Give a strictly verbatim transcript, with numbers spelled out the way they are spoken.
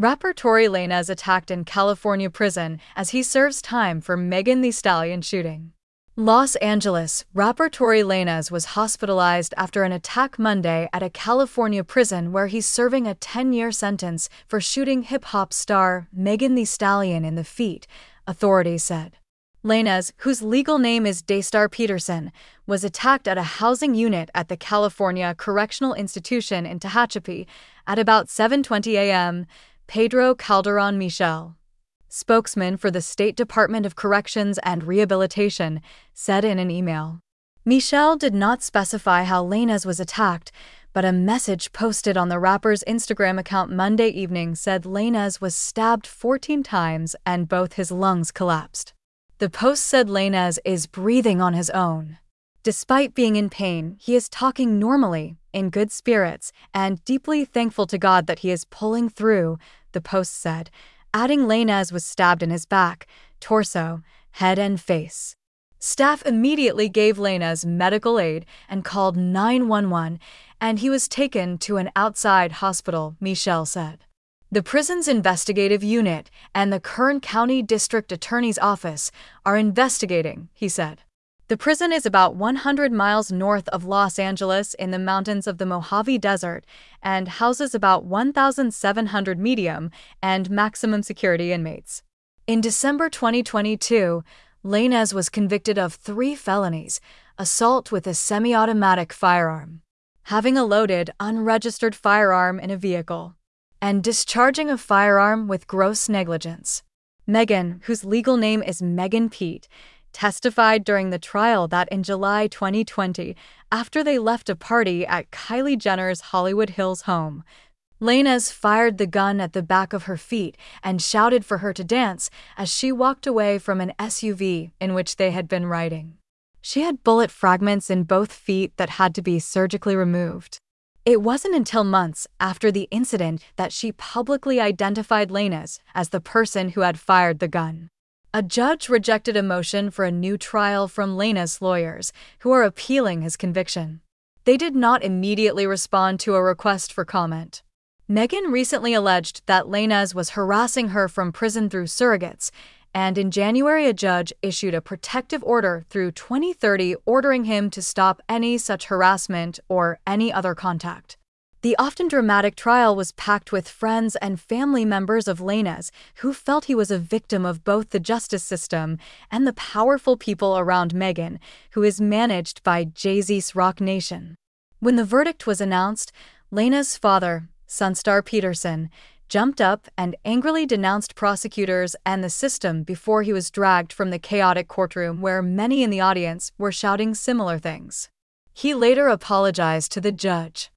Rapper Tory Lanez attacked in California prison as he serves time for Megan Thee Stallion shooting. Los Angeles. Rapper Tory Lanez was hospitalized after an attack Monday at a California prison where he's serving a ten-year sentence for shooting hip-hop star Megan Thee Stallion in the feet, authorities said. Lanez, whose legal name is Daystar Peterson, was attacked at a housing unit at the California Correctional Institution in Tehachapi at about seven twenty a m, Pedro Calderon Michel, spokesman for the State Department of Corrections and Rehabilitation, said in an email. Michel did not specify how Lanez was attacked, but a message posted on the rapper's Instagram account Monday evening said Lanez was stabbed fourteen times and both his lungs collapsed. The post said Lanez is breathing on his own. Despite being in pain, he is talking normally, in good spirits, and deeply thankful to God that he is pulling through, the post said, adding Lanez was stabbed in his back, torso, head and face. Staff immediately gave Lanez medical aid and called nine one one, and he was taken to an outside hospital, Michel said. The prison's investigative unit and the Kern County District Attorney's Office are investigating, he said. The prison is about one hundred miles north of Los Angeles in the mountains of the Mojave Desert and houses about one thousand seven hundred medium and maximum security inmates. In December twenty twenty-two, Lanez was convicted of three felonies: assault with a semi-automatic firearm, having a loaded, unregistered firearm in a vehicle, and discharging a firearm with gross negligence. Megan, whose legal name is Megan Pete, testified during the trial that in July twenty twenty, after they left a party at Kylie Jenner's Hollywood Hills home, Lanez fired the gun at the back of her feet and shouted for her to dance as she walked away from an S U V in which they had been riding. She had bullet fragments in both feet that had to be surgically removed. It wasn't until months after the incident that she publicly identified Lanez as the person who had fired the gun. A judge rejected a motion for a new trial from Lanez's lawyers, who are appealing his conviction. They did not immediately respond to a request for comment. Megan recently alleged that Lanez was harassing her from prison through surrogates, and in January a judge issued a protective order through twenty thirty ordering him to stop any such harassment or any other contact. The often dramatic trial was packed with friends and family members of Lanez who felt he was a victim of both the justice system and the powerful people around Megan, who is managed by Jay-Z's Roc Nation. When the verdict was announced, Lanez's father, Sunstar Peterson, jumped up and angrily denounced prosecutors and the system before he was dragged from the chaotic courtroom where many in the audience were shouting similar things. He later apologized to the judge.